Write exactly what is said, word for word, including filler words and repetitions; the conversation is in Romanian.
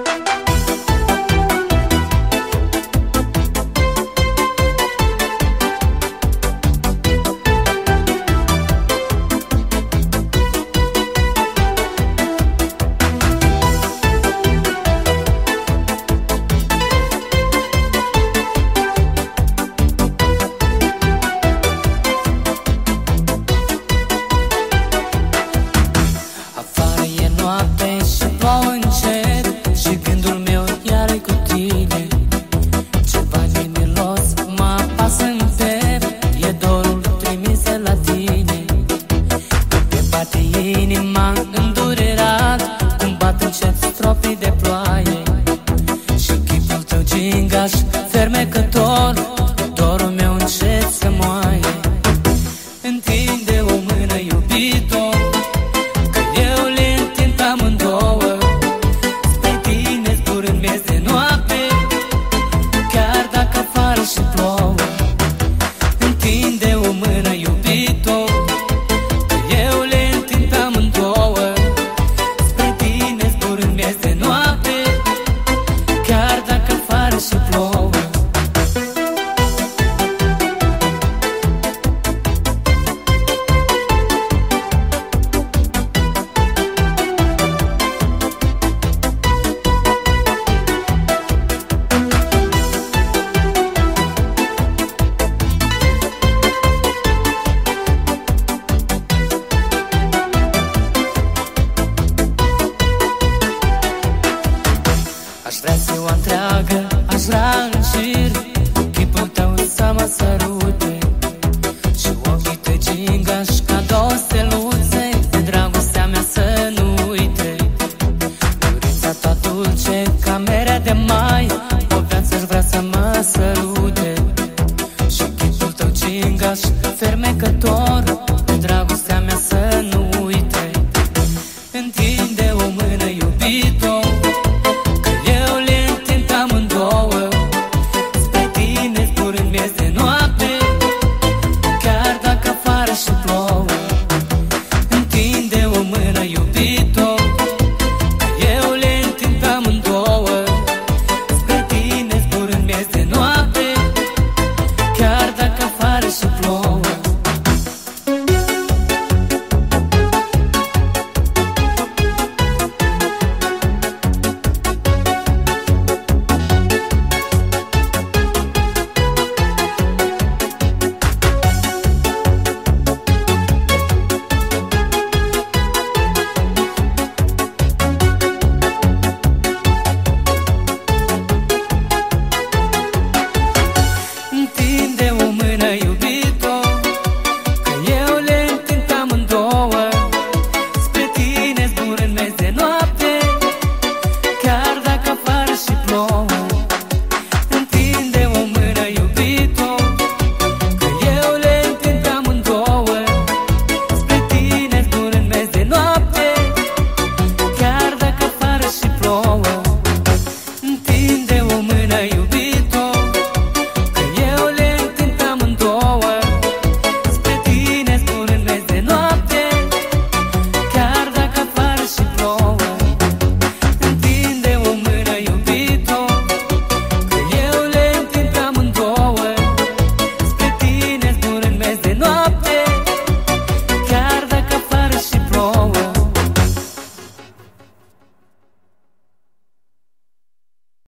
Inima îndurerat, cum bat încet stropii de ploaie, și chipul tău gingaș, fermecător, dorul meu încet se moaie. Întinde o mână, iubito, că eu le întind amândouă, spre tine zbur în miez de noapte, chiar dacă afară și plouă. Întinde o mână, iubito, aș vrea ziua întreagă, aș vrea în șir chipul tău să mă sărut.